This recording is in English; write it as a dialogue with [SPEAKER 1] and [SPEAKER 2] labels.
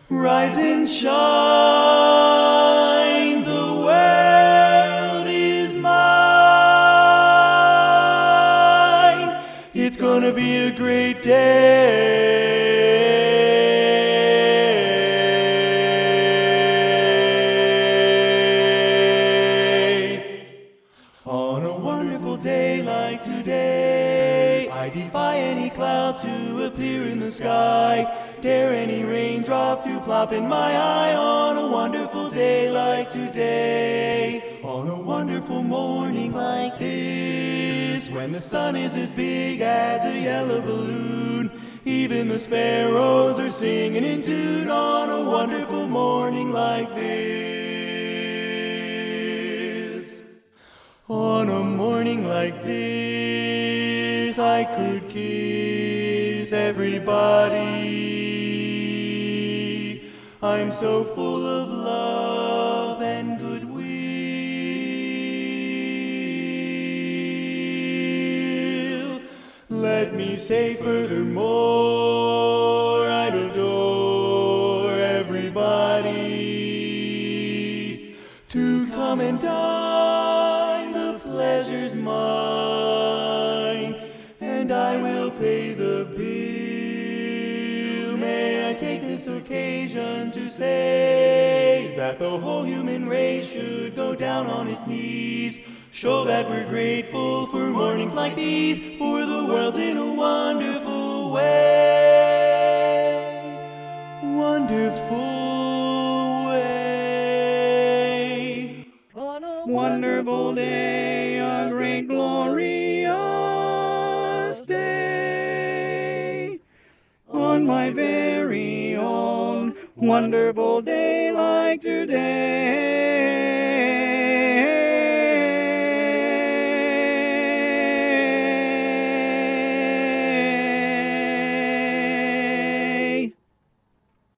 [SPEAKER 1] Rise and shine, the world is mine. It's gonna be a great day. On a wonderful day like today, I defy any cloud to appear in the sky, dare any raindrop to plop in my eye. On a wonderful day like today, on a wonderful morning like this, when the sun is as big as a yellow balloon, even the sparrows are singing in tune. On a wonderful morning like this, on a morning like this, I could kiss everybody. I'm so full of love and goodwill. Let me say furthermore, I'd adore everybody to come and dine. The pleasure's mine, and I will pay the bill. May I take this occasion to say that the whole human race should go down on its knees, show that we're grateful for mornings like these, for the world's in a wonderful way, wonderful way.
[SPEAKER 2] On a wonderful day, a great glorious day, on my very own wonderful day like today.